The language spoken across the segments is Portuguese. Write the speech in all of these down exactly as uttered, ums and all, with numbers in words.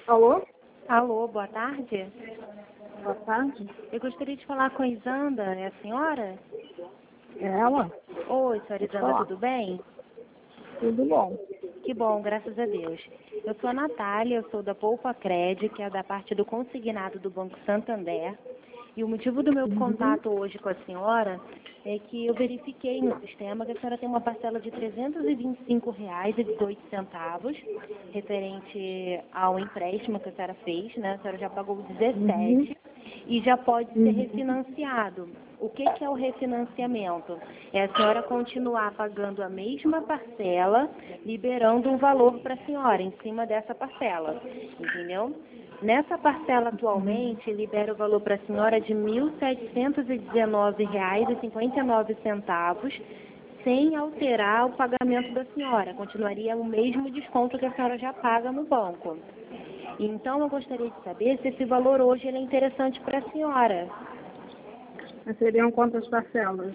Alô? Alô, boa tarde. Boa tarde. Eu gostaria de falar com a Isanda, é a senhora? É ela? Oi, senhora Pode Isanda, falar. tudo bem? Tudo bom. Que bom, graças a Deus. Eu sou a Natália, eu sou da Poupa Cred, que é da parte do consignado do Banco Santander. E o motivo do meu Uhum. contato hoje com a senhora é que eu verifiquei no sistema que a senhora tem uma parcela de trezentos e vinte e cinco reais e dezoito centavos referente ao empréstimo que a senhora fez, né? A senhora já pagou Uhum. dezessete e já pode ser Uhum. refinanciado. O que, que é o refinanciamento? É a senhora continuar pagando a mesma parcela, liberando um valor para a senhora em cima dessa parcela, entendeu? Nessa parcela atualmente, libera o valor para a senhora de mil setecentos e dezenove reais e cinquenta e nove centavos, sem alterar o pagamento da senhora. Continuaria o mesmo desconto que a senhora já paga no banco. Então, eu gostaria de saber se esse valor hoje ele é interessante para a senhora. Mas seriam quantas parcelas?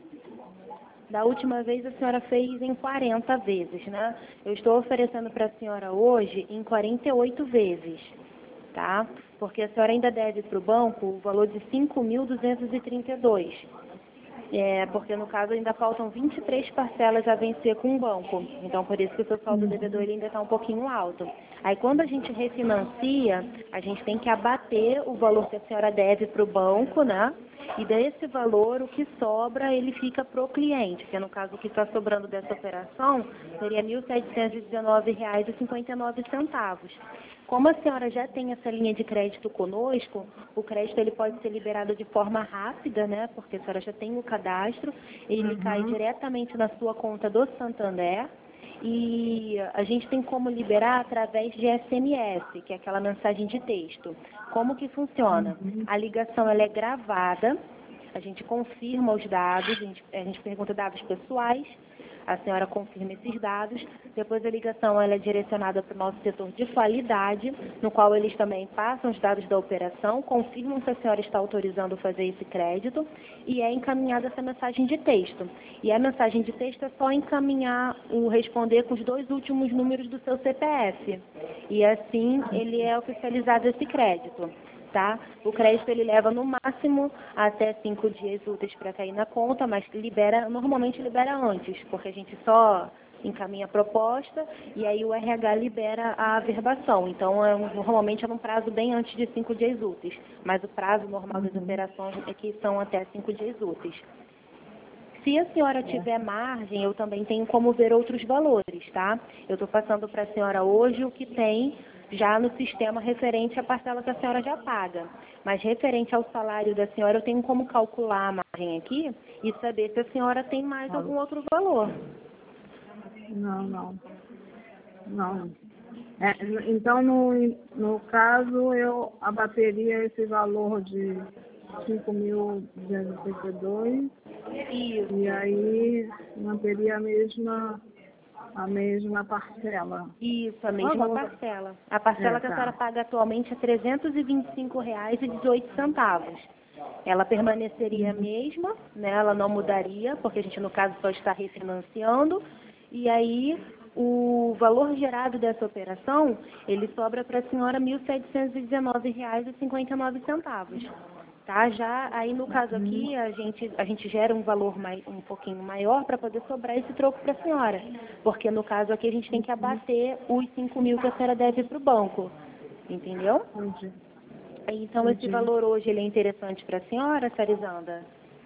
Da última vez a senhora fez em quarenta vezes, né? Eu estou oferecendo para a senhora hoje em quarenta e oito vezes, tá? Porque a senhora ainda deve para o banco o valor de cinco mil duzentos e trinta e dois. É, porque no caso ainda faltam vinte e três parcelas a vencer com o banco. Então por isso que o seu saldo devedor Uhum. ele ainda está um pouquinho alto. Aí quando a gente refinancia, a gente tem que abater o valor que a senhora deve para o banco, né? E desse valor, o que sobra, ele fica para o cliente, que no caso o que está sobrando dessa operação seria mil setecentos e dezenove reais e cinquenta e nove centavos. Como a senhora já tem essa linha de crédito conosco, o crédito ele pode ser liberado de forma rápida, né? Porque a senhora já tem o cadastro, ele cai Uhum. diretamente na sua conta do Santander. E a gente tem como liberar através de S M S, que é aquela mensagem de texto. Como que funciona? Uhum. A ligação ela é gravada, a gente confirma os dados, a gente, a gente pergunta dados pessoais, a senhora confirma esses dados, depois a ligação ela é direcionada para o nosso setor de qualidade, no qual eles também passam os dados da operação, confirmam se a senhora está autorizando fazer esse crédito e é encaminhada essa mensagem de texto. E a mensagem de texto é só encaminhar o responder com os dois últimos números do seu C P F. E assim ele é oficializado esse crédito. Tá? O crédito ele leva no máximo até cinco dias úteis para cair na conta, mas libera, normalmente libera antes, porque a gente só encaminha a proposta e aí o R H libera a averbação. Então, é, um- normalmente é num prazo bem antes de cinco dias úteis, mas o prazo normal das Uhum. operações é que são até cinco dias úteis. Se a senhora É. tiver margem, eu também tenho como ver outros valores, tá? Eu estou passando para a senhora hoje o que tem já no sistema referente à parcela que a senhora já paga. Mas referente ao salário da senhora, eu tenho como calcular a margem aqui e saber se a senhora tem mais Alô? algum outro valor. Não, não. Não. É, então, no, no caso, eu abateria esse valor de cinco mil duzentos e trinta e dois e Isso. aí manteria a mesma, a mesma parcela. Isso, a Qual é o mesma valor da... parcela. A parcela É, que a senhora tá. paga atualmente é trezentos e vinte e cinco reais e dezoito centavos. Ela permaneceria a Uhum. mesma, né? Ela não mudaria, porque a gente, no caso, só está refinanciando. E aí, o valor gerado dessa operação, ele sobra para a senhora mil setecentos e dezenove reais e cinquenta e nove centavos. Tá? Já aí no caso Uhum. aqui, a gente, a gente gera um valor mais, um pouquinho maior para poder sobrar esse troco para a senhora. Porque no caso aqui a gente tem que Uhum. abater os cinco mil que a senhora deve para o banco. Entendeu? Entendi. Então esse Entendi. valor hoje ele é interessante para a senhora, Sarizanda?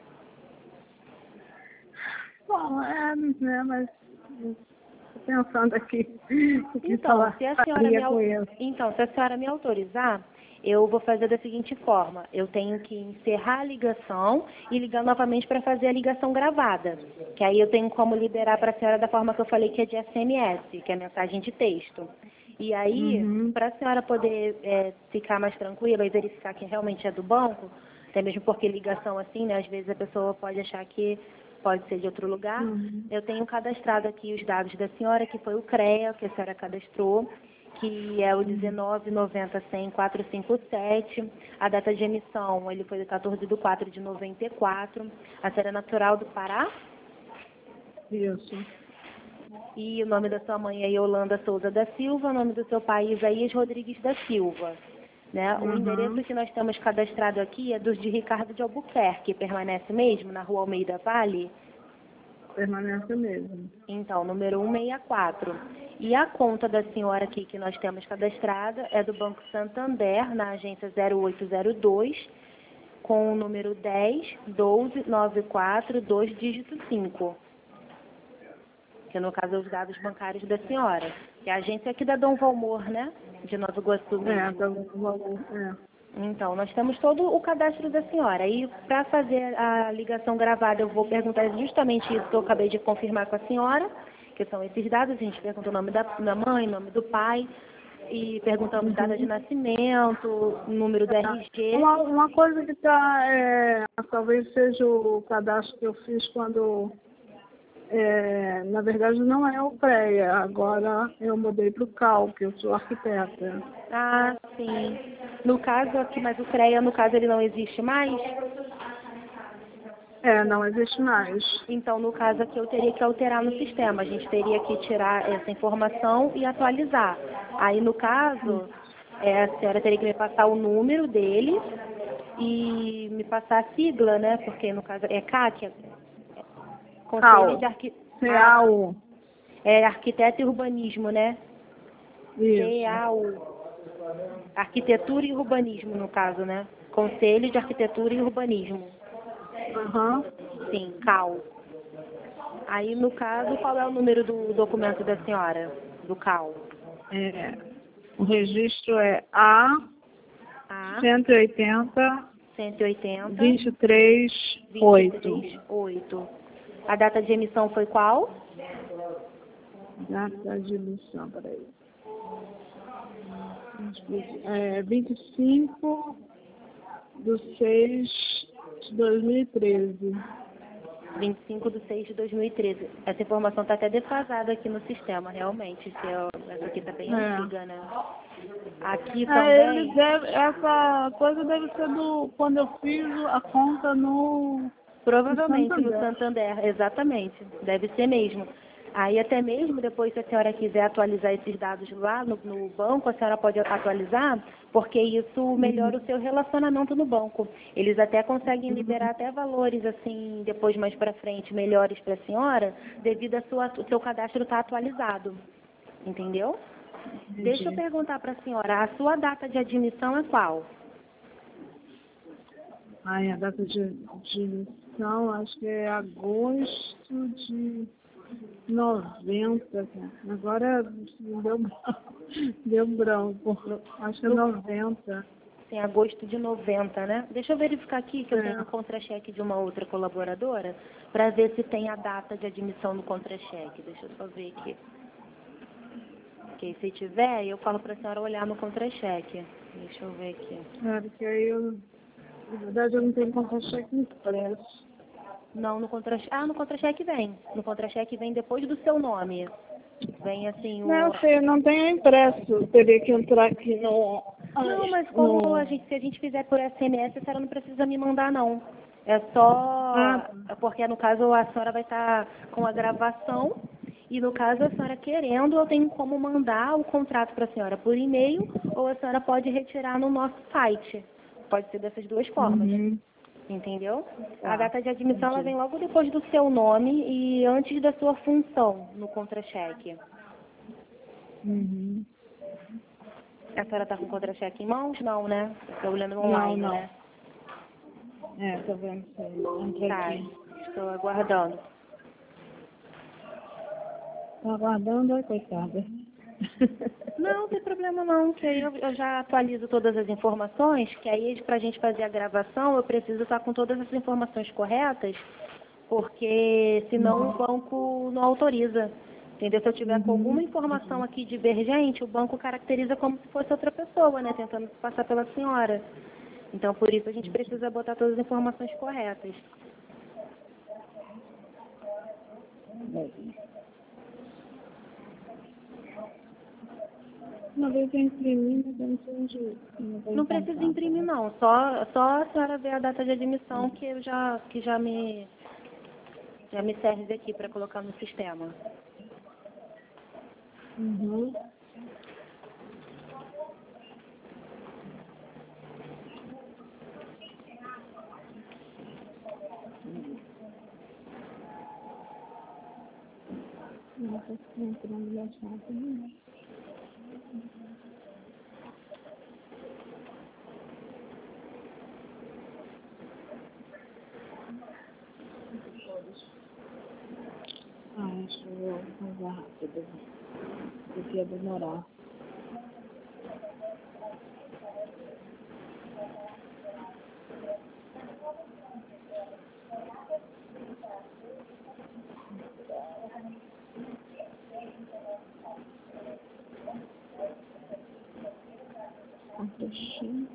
Bom, é, né, mas tô pensando aqui o que Então, falar, se a senhora me, faria com au- ele. então, se a senhora me autorizar, eu vou fazer da seguinte forma: eu tenho que encerrar a ligação e ligar novamente para fazer a ligação gravada. Que aí eu tenho como liberar para a senhora da forma que eu falei, que é de S M S, que é mensagem de texto. E aí, Uhum. para a senhora poder é, ficar mais tranquila e verificar que realmente é do banco, até mesmo porque ligação assim, né, às vezes a pessoa pode achar que pode ser de outro lugar. Uhum. Eu tenho cadastrado aqui os dados da senhora, que foi o CREA, que a senhora cadastrou, que é o Uhum. dezenove noventa cem quatrocentos e cinquenta e sete. A data de emissão, ele foi de quatorze de quatro de noventa e quatro. A senhora é natural do Pará? Isso. E o nome da sua mãe é Yolanda Souza da Silva, o nome do seu pai é Isaías Rodrigues da Silva. Né? O Uhum. endereço que nós temos cadastrado aqui é dos de Ricardo de Albuquerque, permanece mesmo, na rua Almeida Vale? Permanece mesmo. Então, número cento e sessenta e quatro. E a conta da senhora aqui que nós temos cadastrada é do Banco Santander, na agência zero oito zero dois, com o número dez, doze, noventa e quatro, dois, dígito cinco. Que no caso é os dados bancários da senhora. Que a agência aqui da Dom Valmor, né? De Nova Iguaçu mesmo. É, tá bom. É. Então, nós temos todo o cadastro da senhora. E para fazer a ligação gravada, eu vou perguntar justamente isso que eu acabei de confirmar com a senhora, que são esses dados. A gente pergunta o nome da, da mãe, nome do pai, e perguntamos Uhum. data de nascimento, número do R G. Uma, uma coisa que está, é, talvez seja o cadastro que eu fiz quando, é, na verdade não é o CREA, agora eu mudei para o CAL, que eu sou arquiteta. Ah, sim. No caso aqui, mas o CREA, no caso, ele não existe mais? É, não existe mais. Então, no caso aqui, eu teria que alterar no sistema. A gente teria que tirar essa informação e atualizar. Aí, no caso, é, a senhora teria que me passar o número dele e me passar a sigla, né? Porque, no caso, é C A C, Conselho de Arqui... C A U. É Arquiteto e Urbanismo, né? C A U. Arquitetura e Urbanismo, no caso, né? Conselho de Arquitetura e Urbanismo. Aham. Sim, C A U. Aí, no caso, qual é o número do documento da senhora, do C A U? É, o registro é A, A cento e oitenta, cento e oitenta, vinte e três, vinte e oito. três, oito. A data de emissão foi qual? Data de emissão, peraí. É, vinte e cinco de seis de dois mil e treze. vinte e cinco de seis de dois mil e treze. Essa informação está até defasada aqui no sistema, realmente. Que eu, essa aqui está bem É. antiga, né? Aqui É, ele também, deve, essa coisa deve ser do quando eu fiz a conta no, provavelmente no no Santander. Santander, exatamente. Deve ser mesmo. Aí até mesmo depois, se a senhora quiser atualizar esses dados lá no, no banco, a senhora pode atualizar, porque isso melhora o seu relacionamento no banco. Eles até conseguem liberar até valores assim, depois mais para frente, melhores para a senhora, devido ao seu cadastro estar atualizado. Entendeu? Deixa eu perguntar para a senhora, a sua data de admissão é qual? Ai, a data de, de emissão, acho que é agosto de noventa. Agora deu, deu branco. Acho que é noventa. Em agosto de noventa, né? Deixa eu verificar aqui que eu É. tenho um contra-cheque de uma outra colaboradora para ver se tem a data de admissão no contra-cheque. Deixa eu só ver aqui. Ok, se tiver, eu falo para a senhora olhar no contra-cheque. Deixa eu ver aqui. É, porque aí eu, na verdade, eu não tenho contra-cheque impresso. Não, no contra-cheque. Ah, no contra-cheque vem. No contra-cheque vem depois do seu nome. Vem assim o. Não, eu sei, não tenho impresso. Eu teria que entrar aqui no. Não, mas como no... a gente, se a gente fizer por S M S, a senhora não precisa me mandar, não. É só. Ah. Porque no caso a senhora vai estar com a gravação. E no caso a senhora querendo, eu tenho como mandar o contrato para a senhora por e-mail, ou a senhora pode retirar no nosso site. Pode ser dessas duas formas. Uhum. Entendeu? Tá. A data de admissão ela Entendi. vem logo depois do seu nome e antes da sua função no contra-cheque. Uhum. A senhora está com o contra-cheque em mãos? Não, né? Estou olhando Não, online, não. né? É, tá vendo? Entra Tá, aqui. estou aguardando. Tá aguardando, ai, coitada. Não, não tem problema não, que aí eu, eu já atualizo todas as informações, que aí para a gente fazer a gravação eu preciso estar com todas as informações corretas, porque senão o banco não autoriza. Entendeu? Se eu tiver com alguma informação aqui divergente, o banco caracteriza como se fosse outra pessoa, né? Tentando passar pela senhora. Então, por isso a gente precisa botar todas as informações corretas. Uma vez eu imprimi, mas eu não sei onde. Não, Não precisa imprimir não, só, só a senhora ver a data de admissão que eu já, que já me, já me serve aqui para colocar no sistema. Uhum. Nossa, estou entrando na chave. Ah, acho que eu vou fazer rápido. Porque ia demorar. Deixa.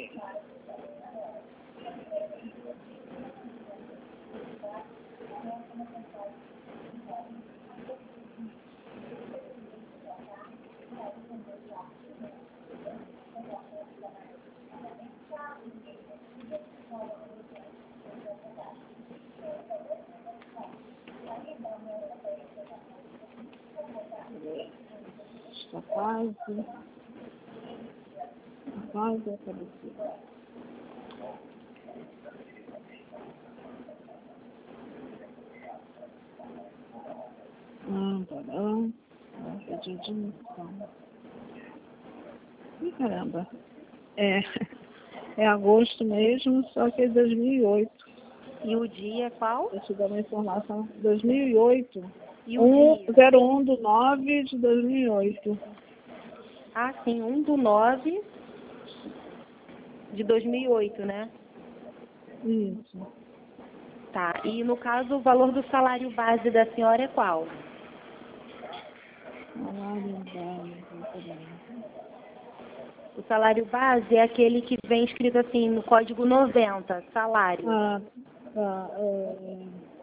Está quase. Quase a cabeceira. Ah, tá bom. Pedido de missão. Ih, caramba. É, é agosto mesmo, só que é dois mil e oito. E o dia é qual? Deixa eu dar uma informação. dois mil e oito. E o dia? zero um do nove de dois mil e oito. Ah, sim, um do nove de dois mil e oito, né? Isso. Tá. E no caso, o valor do salário base da senhora é qual? Salário base, peraí. O salário base é aquele que vem escrito assim no código noventa, salário. Ah, tá. É...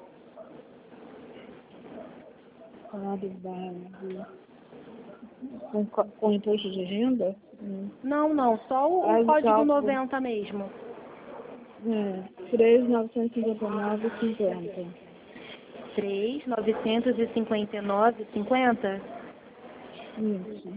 Salário base. Com, co- com imposto de renda? Hum. Não, não, só o, Faz o o código cálculo. noventa mesmo. É, três mil novecentos e cinquenta e nove e cinquenta. três mil novecentos e cinquenta e nove e cinquenta? Isso.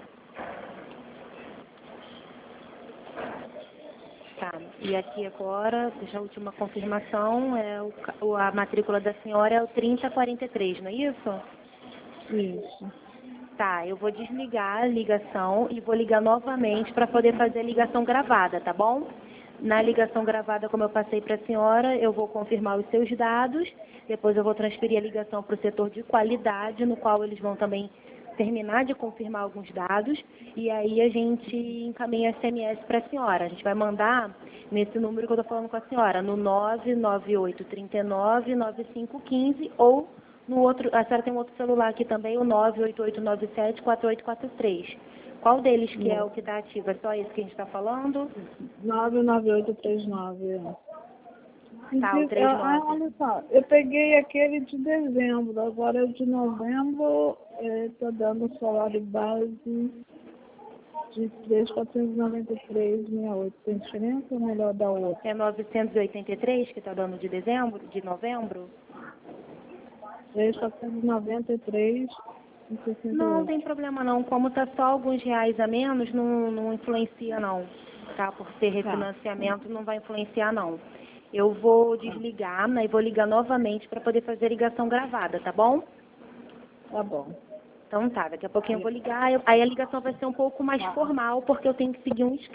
Tá. E aqui agora, deixa a última confirmação, é o, ca- o- a matrícula da senhora é o trinta quarenta e três, não é isso? Isso. Tá, eu vou desligar a ligação e vou ligar novamente para poder fazer a ligação gravada, tá bom? Na ligação gravada, como eu passei para a senhora, eu vou confirmar os seus dados, depois eu vou transferir a ligação para o setor de qualidade, no qual eles vão também terminar de confirmar alguns dados, e aí a gente encaminha S M S para a senhora. A gente vai mandar nesse número que eu estou falando com a senhora, no nove nove oito três nove nove cinco um cinco ou no outro, a senhora tem um outro celular aqui também, o nove oito oito nove sete quatro oito quatro três. Qual deles que é o que está ativo? É só esse que a gente está falando? nove nove oito três nove. Tá, o Inclusive, três eu- ah, nove. olha só, eu peguei aquele de dezembro, agora o de novembro está dando salário base de três mil quatrocentos e noventa e três vírgula sessenta e oito. Tem diferença ou melhor da outra? É novecentos e oitenta e três que está dando de dezembro, de novembro? três mil quatrocentos e noventa e três vírgula sessenta e Não, não oito. tem problema não. Como está só alguns reais a menos, não, não influencia não. Tá? Por ser refinanciamento, não vai influenciar não. Eu vou desligar, né, e vou ligar novamente para poder fazer a ligação gravada, tá bom? Tá bom. Então tá, daqui a pouquinho eu vou ligar, eu- aí a ligação vai ser um pouco mais formal, porque eu tenho que seguir um